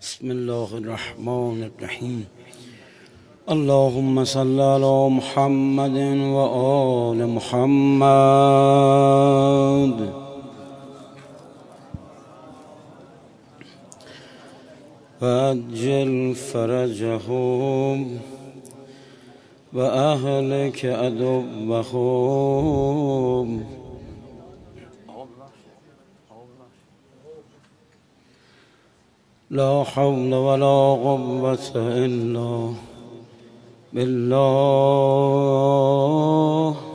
بسم الله الرحمن الرحیم. اللهم صل على محمد و آل محمد. وعجل فرجهم و اهلک عدوهم. لا حول ولا قوة إلا بالله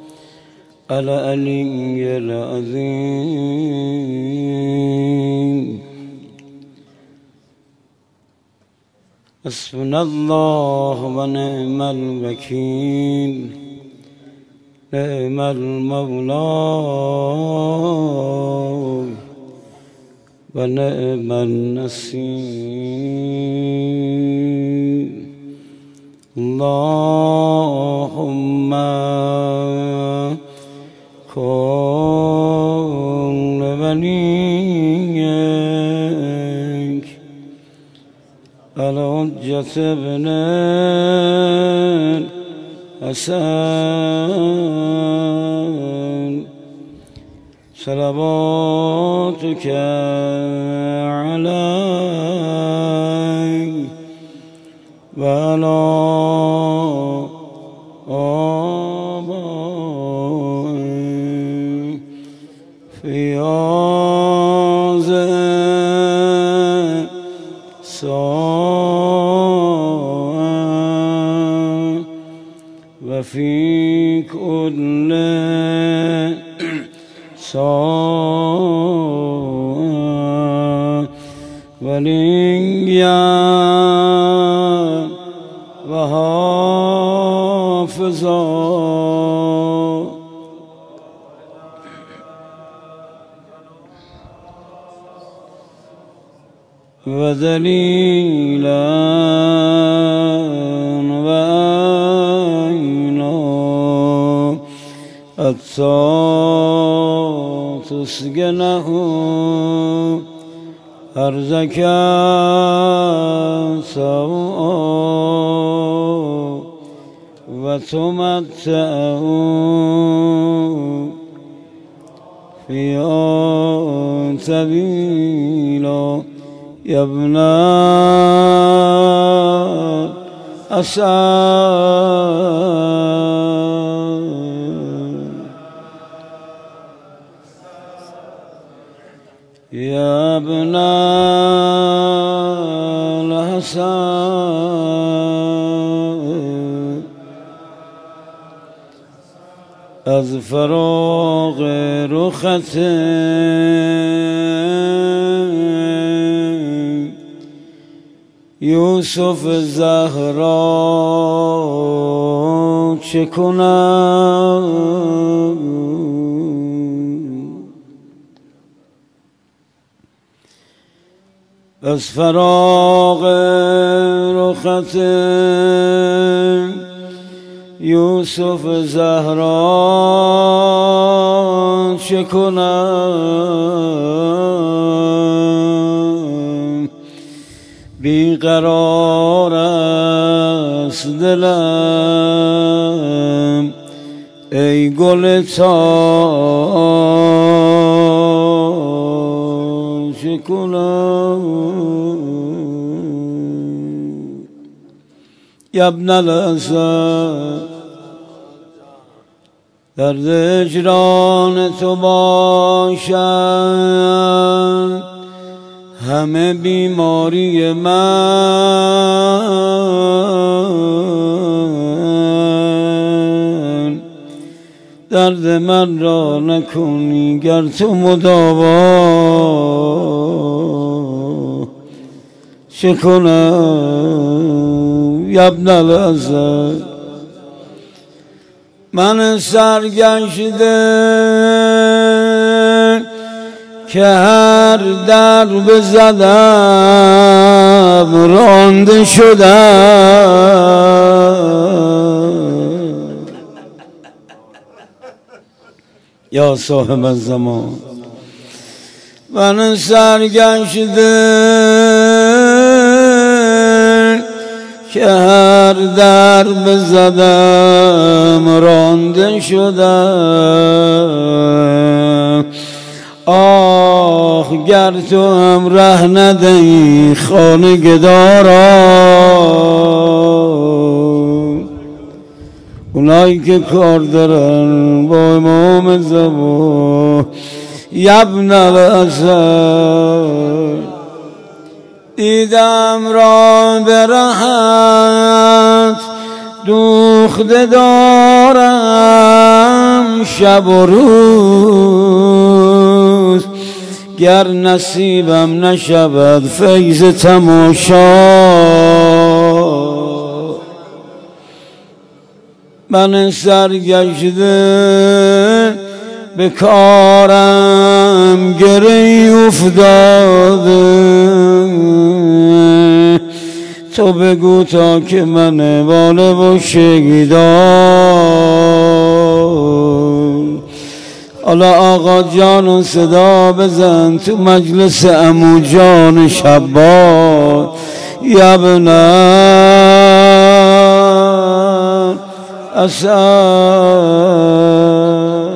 العلي العظيم. حسبنا الله ونعم الوكيل، نعم المولى ونعم النصير. اللهم كن وليك الحجة ابن الحسن صلواتك عليه وعلى آبائه في هذه الساعة وفي كل وليا وحافظا وذليلا وعينا حتى تسكنه أرزك سوءا وتمتعه فيها طويلا يا ابن الأسد. يا ابن الحسن از فراق رخت یوسف زهرا چه کنم؟ از فراق رخت یوسف زهرا چه کنم؟ بیقرار است دلم ای گل تا چه کنم؟ یا ابن الاسد درد هجران تو باشد همه بیماری من، درد من را نکنی گر تو مداوا چه کنم؟ یا ابن الاسد من سرگشته که هر در بزدم رانده شدم. یا صاحب الزمان من سرگشته که هر در بزدم رانده شدم. آه گر تو هم ره ندهی خانه گداران، اونایی که کار دارن با امام زمان یبن الاسد. دیدم را به راحت دوخته دارم شب و روز، گر نصیبم نشود فیض تماشا. من سرگشته به کارم گره افتاده، تو بگو تا که من باله و شهیدان. حالا آقا جان صدا بزن تو مجلس عمو جان شبان، یبن اسد.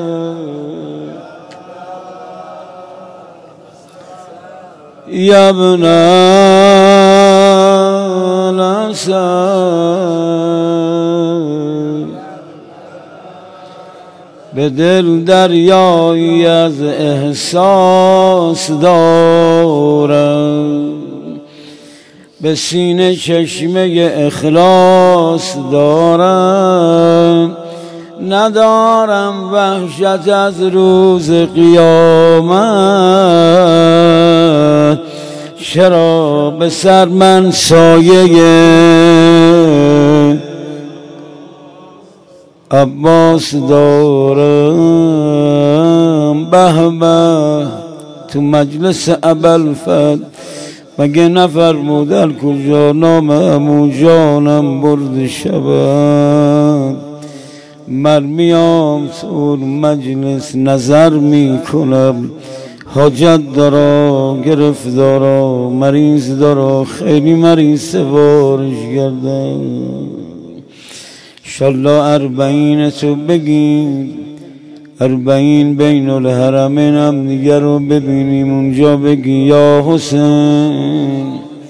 یبن الاسد. به دل دریایی از احساس دارم، به سینه چشمه اخلاص دارم. ندارم وحشت از روز قیامت، چرا به سر من سایه عباس دارم. به به تو مجلس ابوالفضل مگه نفرمود در کجا نام عمو جانم برد شبم. مرمیام تو مجلس نظر میکنم، حاجت دارا گرفتارا مریض دارا خیلی مریض سوارش گردم. انشالله 40 تو بگیم، 40 بین الحرمین هم دیگر رو ببینیم، اونجا بگی یا حسین.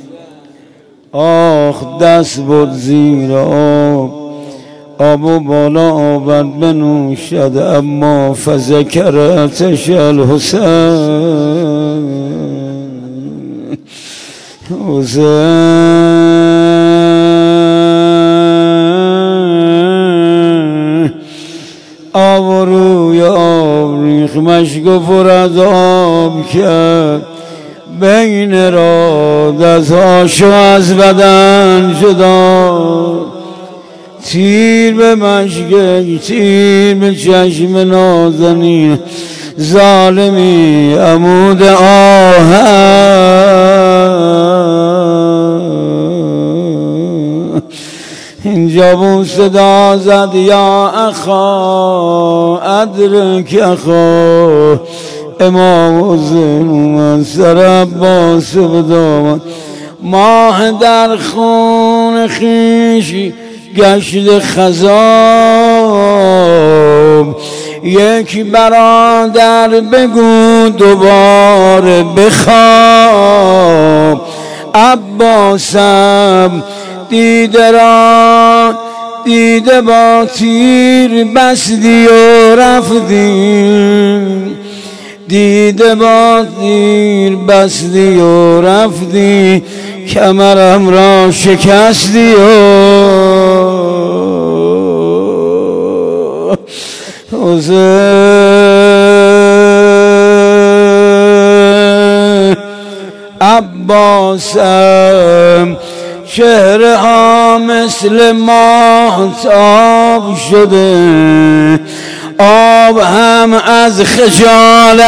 آخ دست برد زیر آب و بالا آورد بنوشد، اما فذکرتش الحسین. آب و روی آب ریخ مشک و پر از آب کرد، بین را دستهاشو از بدن جدا. تیر به مشک تیر به چشم نازنین ظالمی عمود آهن. اینجا بود صدا زد یا اخا ادرک اخا، امام حسین اومد سر عباس به دامن. ماه در خون خیشی گشت خضاب، یک برادر بگو دوباره بخواب. عباسم دیده را دیده با تیر بستی و رفتی، دیده با تیر بستی و رفتی، کمرم را شکستی و عباسم چهره ها مثل ماهتاب شده، آب هم از خجالت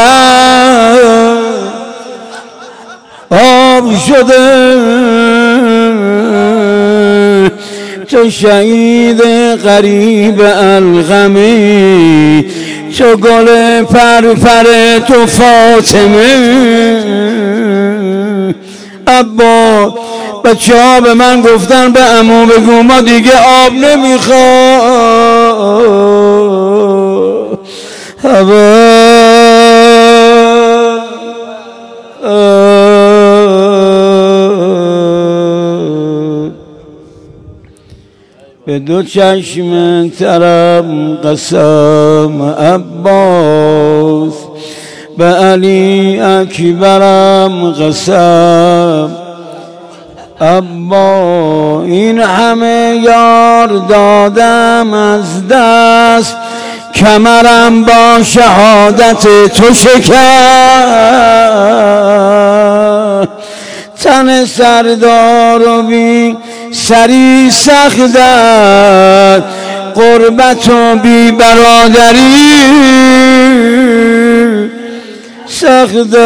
آب شده. تو شهید غریب الغمی، تو گل پرپر تو فاطمه. عباس بچه ها به من گفتن به عمو بگو ما دیگه آب نمیخوام. به دو چشم ترم قسم عباس، به علی اکبرم قسم عبا. این همه یار دادم از دست، کمرم با شهادت تو شکست. تن سردار و بی سری سخت است، قربت و بی برادری سخت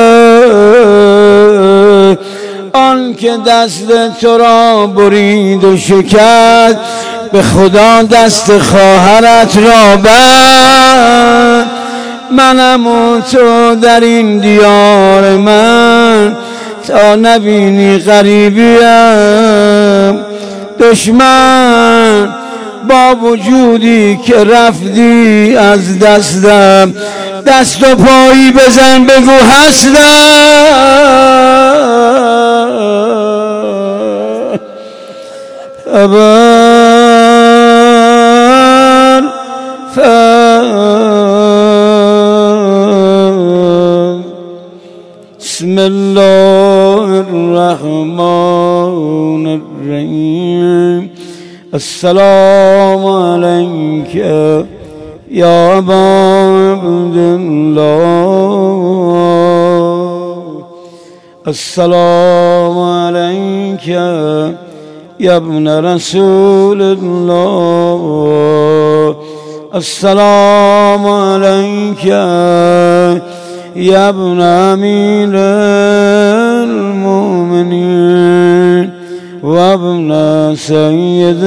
است. آن که دست تو را برید و شکست، به خدا دست خواهرت را بند. منم و تو در این دیار من، تا نبینی غریبیم. دشمن با وجودی که رفتی از دستم، دست و پایی بزن بگو هستم. بسم الله الرحمن الرحیم. السلام علیک یا ابا عبدالله، السلام علیک یا ابن رسول الله، السلام علیک یا ابن امیر المؤمنین و ابن سید.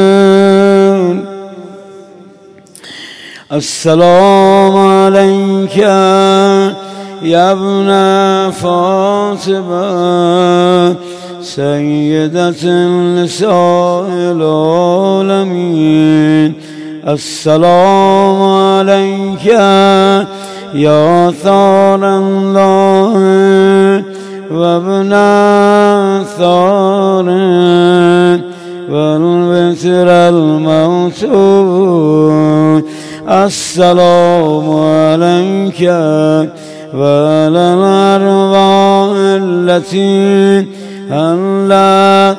السلام علیک یا ابن فاطمه سیدة نساء العالمین. السلام علیک یا ثار الله و ابن ثار و الوتر الموتون. السلام علیک و علی الارواح التي هلت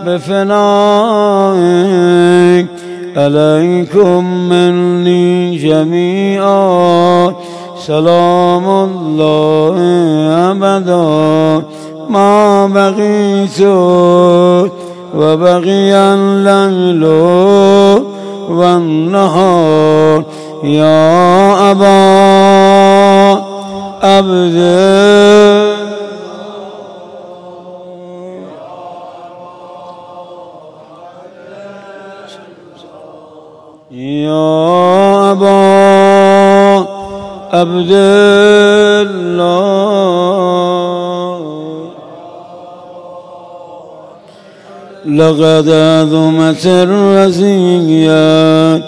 بفنائك. علیکم منی جمیعا سلام الله ابدا ما بقیت و بقی اللیل و النهار. یا ابا عبد یا ابا عبدالله. لقد عظمت الرزية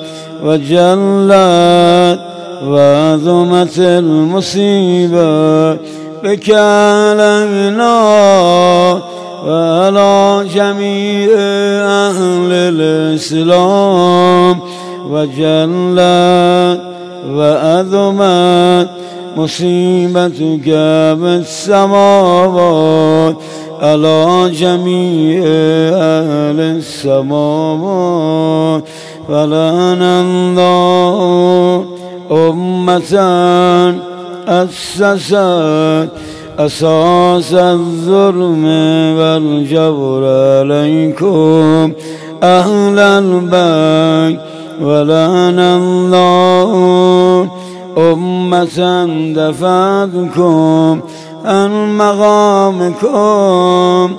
وجلت وعظمت المصيبة بك علينا وعلى جميع أهل الإسلام. وجلت وعظمت مصيبتك بالسماوات على جميع أهل السماوات. فلعن الله أمة أسست أساس الظلم والجور عليكم أهل البيت. ولعن الله أمة دفعتكم عن مقامكم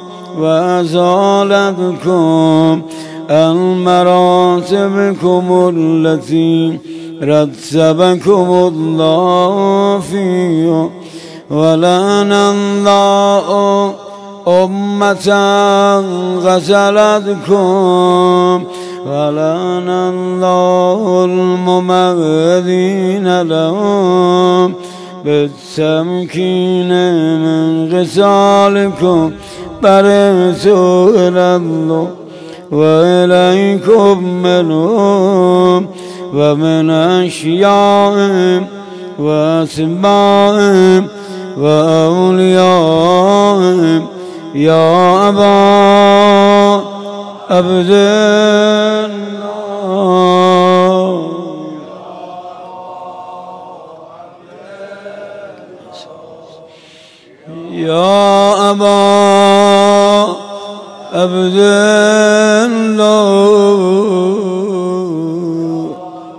وأزالتكم عن مراتبكم التي رتبكم الله فيها. ولعن الله أمة غسلتكم ولعن الله الممهدين لهم بالتمكين من غسالكم برئتوا إلى الله وإليكم منهم ومن أشيائهم وأتباعهم وأوليائهم يا أبا عبد الله يا أبا عبد الله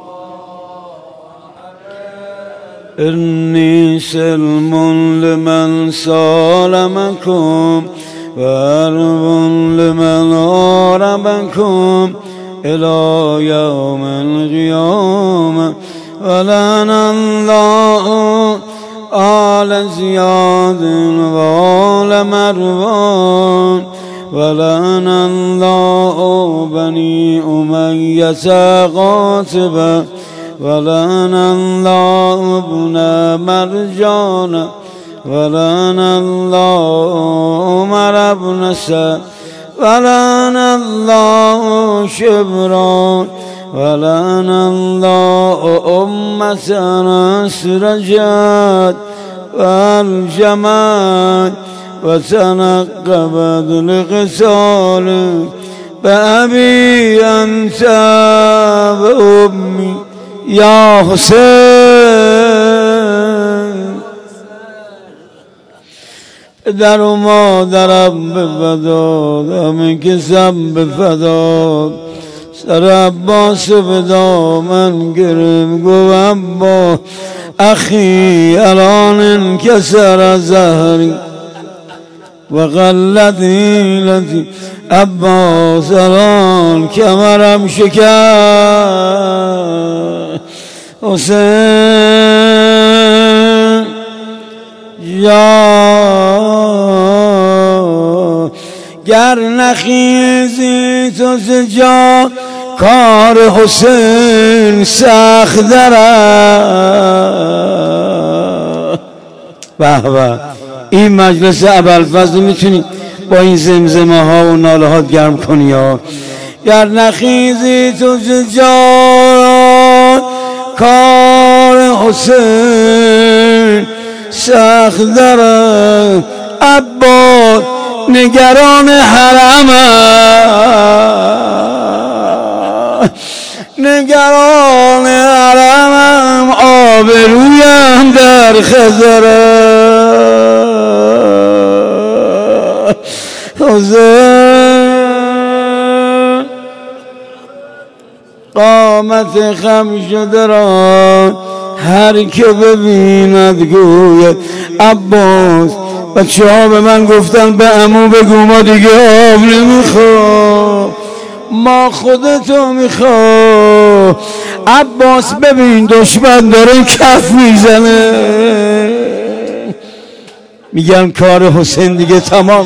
إني سلم لمن سالمكم وأرب لمن أوربكم إلى يوم القيامة ولعن الله آل زياد وآل مروان ولعن الله بني أمية قاتبا ولعن الله ابن مرجان ولعن الله عمر بن سعد ولعن الله شبران ولعن الله أمة أسرجت والجمال وتنقبت لغسال بأبي أنت وأمي يا حسين در و مادرم به فداد همین کسم به فداد سر عباس به دامن گرم گوهم با اخی الان انکسر زهری و غلت حیلتی عباس الان کمرم شکست حسین یا گر نخیزی تو زجا کار حسین سخت دارد. به به این مجلس ابوالفضل میتونی با این زمزمه ها و ناله ها گرم کنی ها. گر نخیزی تو زجا کار حسین سخت دارد. عباس نگران حرم نگران حرمم آبرویم در خزره حسین قامت خم شده را هر که ببیند گوید عباس. بچه ها به من گفتن به عمو بگو ما دیگه آب نمیخواه ما خودتو میخواه. عباس ببین دشمن داره کف میزنه میگن کار حسین دیگه تمام.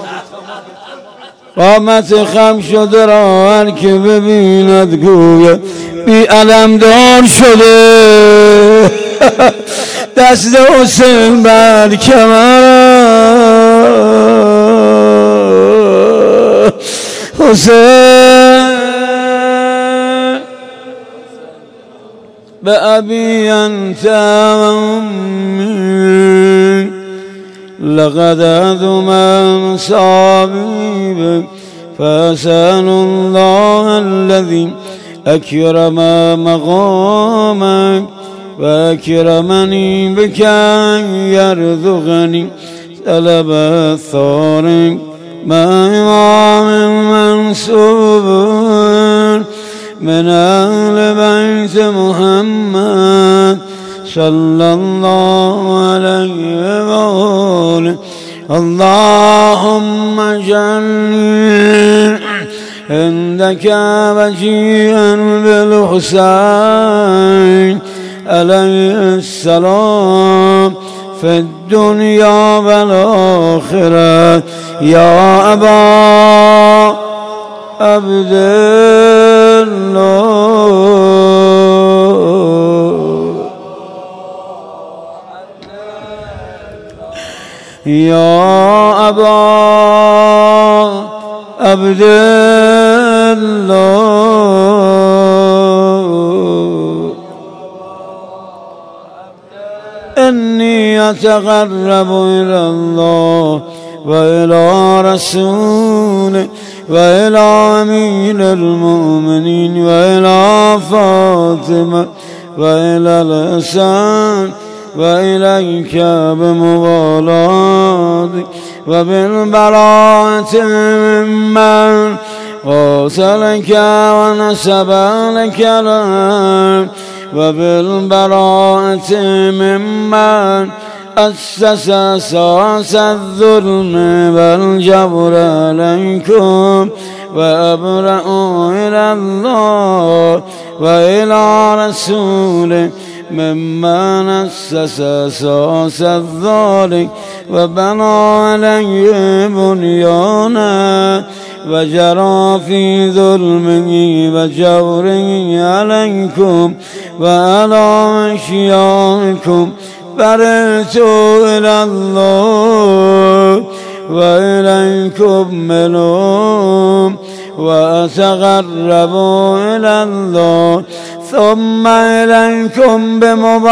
قامت خم شده را هر که ببیند گوید بی علمدار شده دست حسین بر کمر حسین به ابی انت امي لقد أذم صابيبك فأسأل الله الذي أكرم مقامك وأكرمني بك أن يرزقني طلب الثار مع إمام منصوب من أهل بيت محمد صلى الله عليه وآله. اللهم اجعلني عندك وجيها بالحسين عليه السلام في الدنيا والآخرة يا أبا عبد الله يا أبا عبد الله إني أتقرب إلى الله وإلى رسوله وإلى أمين المؤمنين وإلى فاطمة وإلى الحسن وإليك بمبالاتك وبالبراءة ممن قاتلك ونسب لك الأرض وبالبراءة ممن أسس أساس الظلم والجبر عليكم وأبرأ إلى الله وإلى رسوله ممن أسس أساس الظالم وبنى عليه بنيانا وجرى في ظلمه وجوره عليكم وعلى أشيائكم برئت إلى الله وإليكم منهم وأتقرب إلى الله ثم إليكم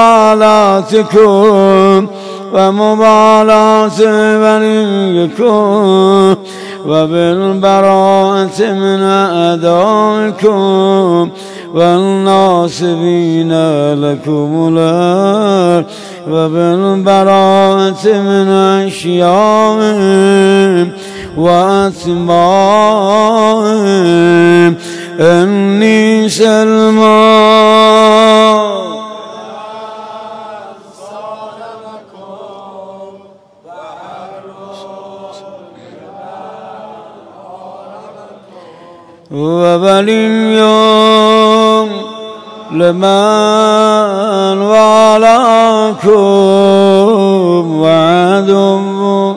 بمبالاتكم ومبالاة بنيكم وبالبراءة من أعدائكم والناصبين لكم الأرض وبالبراءة من أشيائهم وأتباعهم إني سلمان وولي لمن والاكم وعدو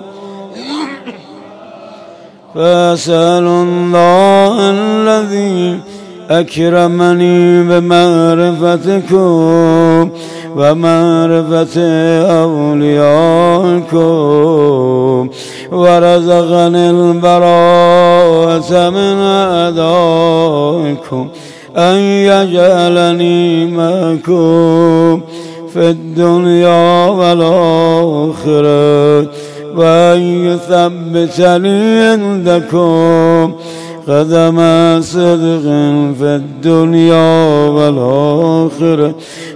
فأسأل الله الذي أكرمني بمعرفتكم ومعرفة أوليائكم ورزقني البراءة من أعدائكم أن يجعلني معكم في الدنيا والآخرة وأن يثبتني عندكم قدم صدق في الدنيا والآخرة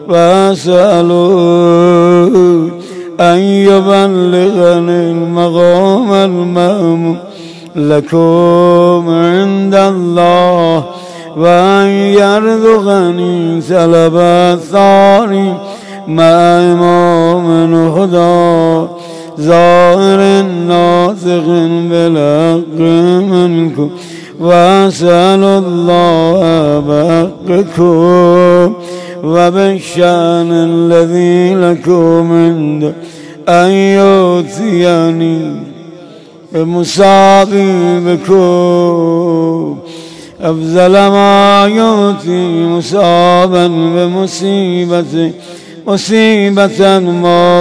وأسأله أن يبلغني المقام المأمول لكم عند الله وأن يرزقني سلب الثار مع إمام هدى ظاهر ناطق بالحق منكم وأسأل الله بحقكم وبالشأن الذي لكم عنده أن يؤتيني بمصابكم أفضل ما يؤتي مصابا بمصيبة مصيبة ما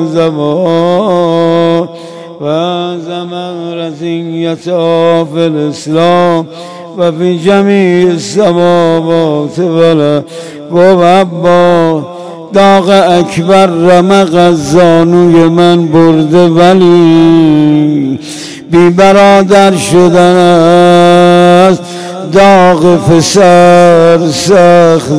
أعظمها وأعظم رزية في الإسلام وفي جميع السماوات والأرض وابا داغ اکبر رمق از زانوی من برده ولی بی برادر شدن است داغ فسر سخت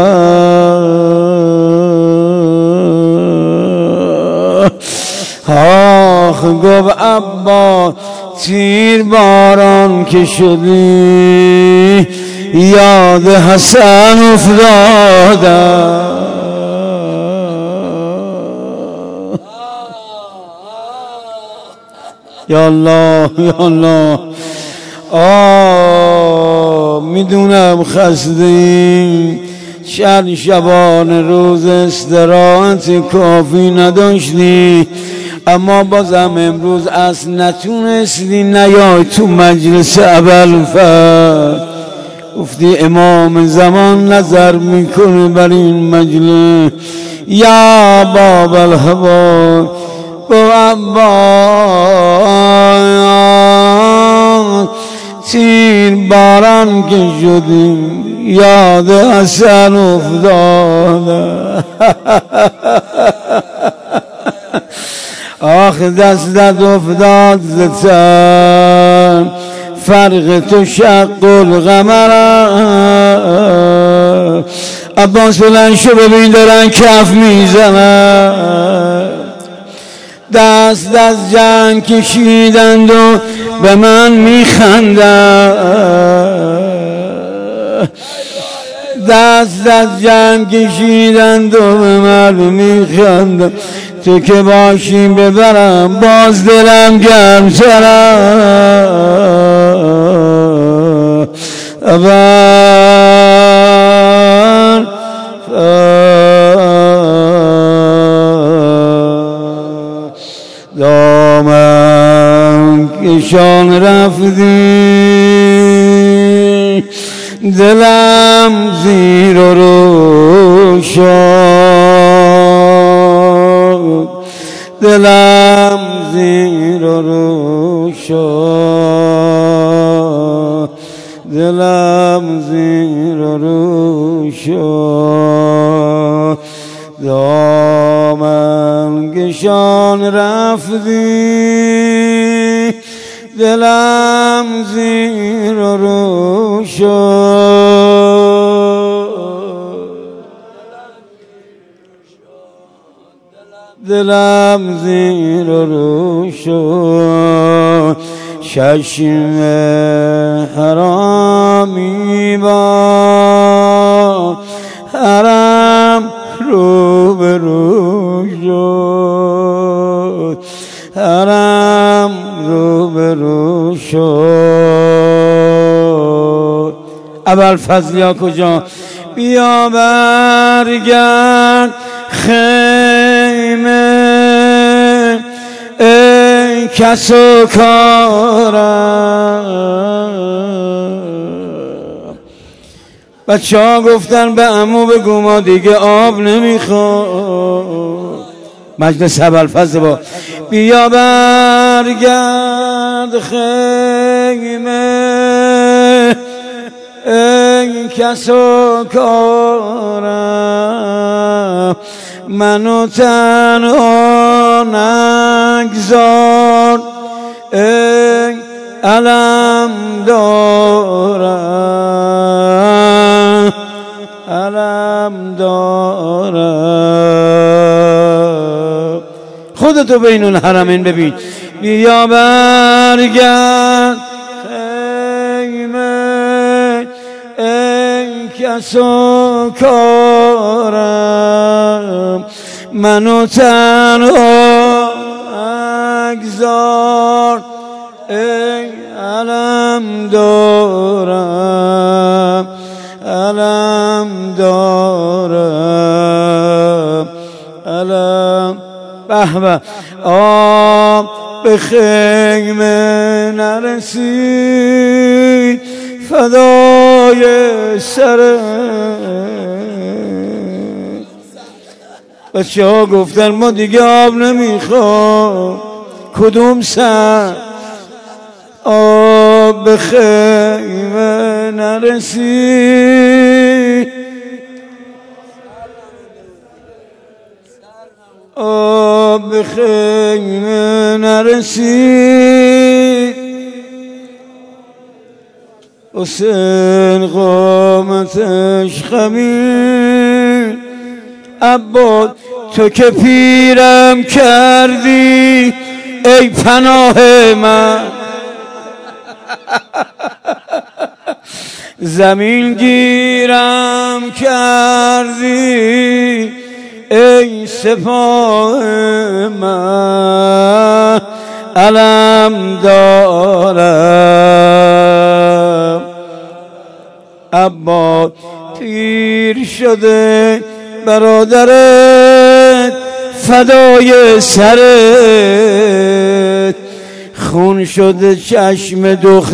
آخ گفت ابا تیر باران که شدی یاد حسن افتادم یا الله یا الله میدونم خسته چند شبان روز استراحت کافی نداشتی، اما بازم امروز از نتونستی نیای تو مجلس ابوالفضل. گفتی امام زمان نظر میکنه بر این مجلس، یا باب الهوا با عباس تیر باران که شدیم یاد حسن افتاده. آخ دستت افتاد زتن فرق تو شق القمر. عباس بلند شو ببین دارن کف میزنن، دست از جنگ کشیدند و به من میخندند، دست از جنگ کشیدند و به من میخندند. تو که باشیم ببرم باز دلم گرم شرم. دامن کشان رفتی دلم زیر و رو شد، دلم زیر و رو شد، دلم زیر و رو شد. دامن کشان رفتی دلم زیر و رو شد، دلم زیر و رو شد. چشم حرامی با حرم رو به رو شد، حرم رو به رو شد. ابوالفضل کجا؟ بیا برگرد خیمه ای کس و کارم. بچه ها گفتن به عمو بگو ما دیگه آب نمیخواد. مجلس ابوالفضل با بیا برگرد خیمه ای کس و کارم، منو تنها نگذار ای علم دارم، علم دارم. خودتو بین الحرمین ببین. بیا برگرد خیمه ای کس و کارم، منو تنها نگذار ای علم دارم، علم دارم، علم. به به آب به خیمه نرسید فدای سر. بچه ها گفتن ما دیگه آب نمیخوام. کدوم سر؟ آب به خیمه نرسید، آب به خیمه نرسید. حسین قامتش خمید. عباس تو که پیرم کردی ای پناه من، زمین گیرم کردی ای سپاه من، علم دارم. عباس پیر شده برادرت فدای سرت، خون شده چشم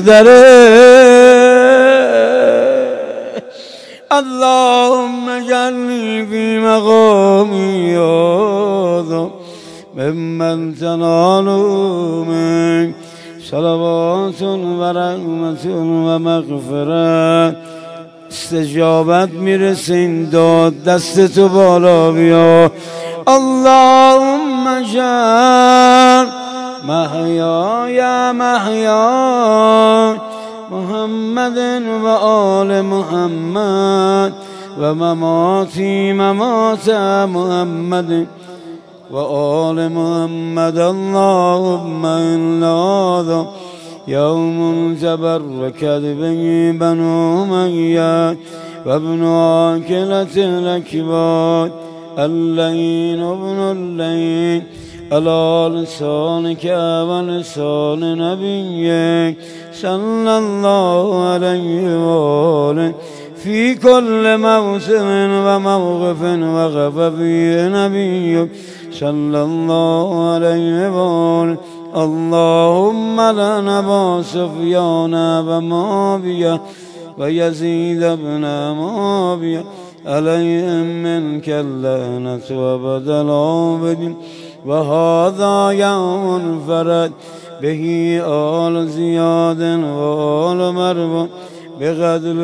دخترت. اللهم اجعلنی فی مقامی هذا ممن تنال منک صلوات و رحمت و مغفرت. استجابت میرسه این داد، دست تو بالا بیا. اللهم اجعل محیای محیا محمد و آل محمد و مماتی ممات محمد و آل محمد. اللهم ان هذا یوم تبرکت به بنو امیة و ابن آکلة الاکباد اللعین ابن اللعین على لسانك و لسان نبیک صلی الله علیه و آله فی کل موسم و موقف و غفف نبیک صلی الله علیه و آله. اللهم لعن ابا سفیان و معاویه و یزید ابن معاویه علیهم منک اللعنة و بدل عابدین. و هذا یوم فرد به آل زیاد و آل مروان بقتل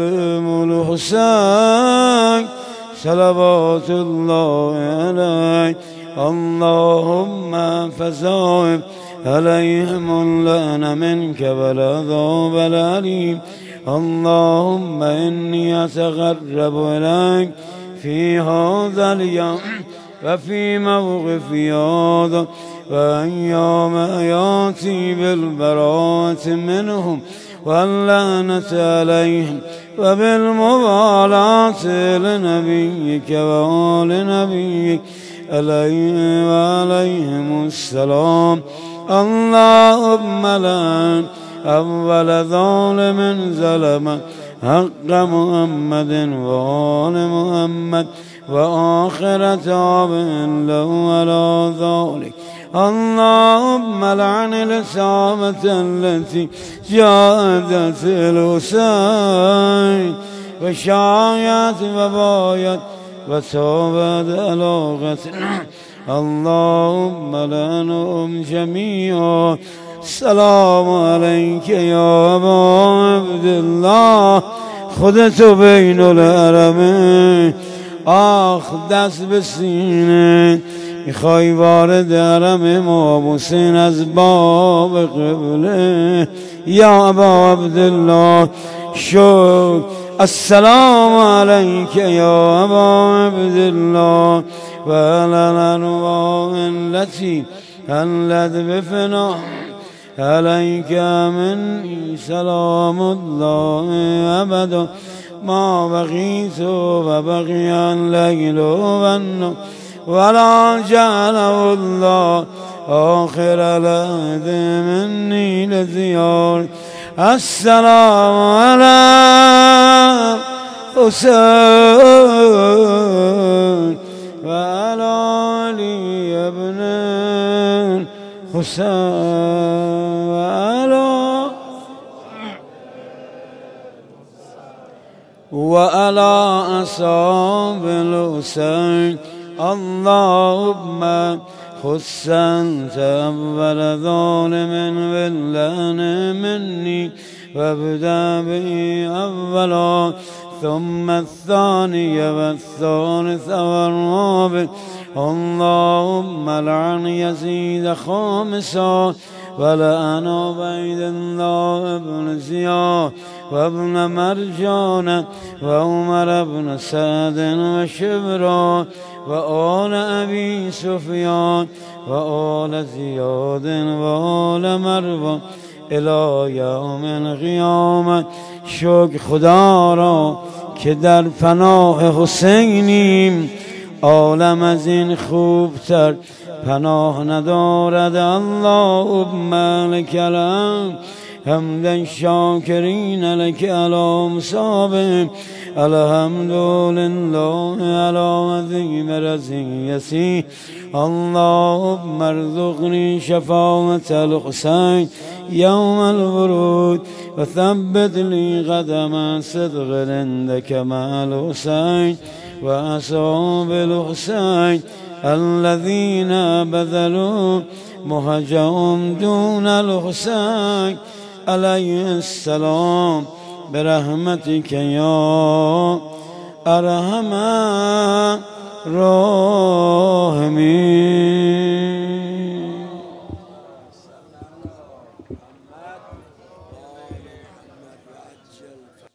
الحسین صلوات الله علیه. اللهم فصائب عليهم اللعن منك والعذاب الأليم. اللهم إني أتقرب إليك في هذا اليوم وفي موقف هذا وأيام يأتي بالبراءة منهم واللعنة عليهم وبالمبالاة لنبيك وآل نبيك عليه وعليهم السلام. اللهم لعن أول ظالم ظلم حق محمد وآل محمد وآخر تابع له على ذلك. اللهم لعن الإصابة التي جاءت الحسين وشايت وبايت وتابت علاقتنا. اللهم لعنهم جميعا. السلام عليك يا ابا عبدالله. خودتو بین الحرمین. آخ دست به سینه میخوای وارد حرم امام حسین از باب قبله. یا ابا عبدالله شکر. السلام عليك يا ابا عبدالله و الانواع التي هلت بفنا عليك مني سلام الله ابدا ما بقيت وبقي الليل والنهار ولا جعله الله آخر العهد مني لزيارة. السلام على حسين وعلى علي ابن حسين وعلى أصحاب الحسين. اللهم خص أنت أول ظالم باللعن مني وابدأ به أولا ثم الثاني والثالث والرابع. اللهم لعن يزيد خامسا ولعن عبيد الله بن زياد وابن مرجان وعمر بن سعد وشبرا وآل أبي سفيان وآل زياد وآل مروان الى یوم القیامت. شکر خدا را که در پناه حسینیم. عالم از این خوبتر پناه ندارد. اللهم لك الحمد حمدا شاكرين لك على مصابهم الحمد لله على عظيم رزيتي اللهم ارزقني شفاعة الحسين يوم الورود وثبت لي قدم صدق عندك مع الحسين وأصحاب الحسين الذين بذلوا مهجهم دون الحسين عليه السلام برحمتك يا أرحم الراحمين.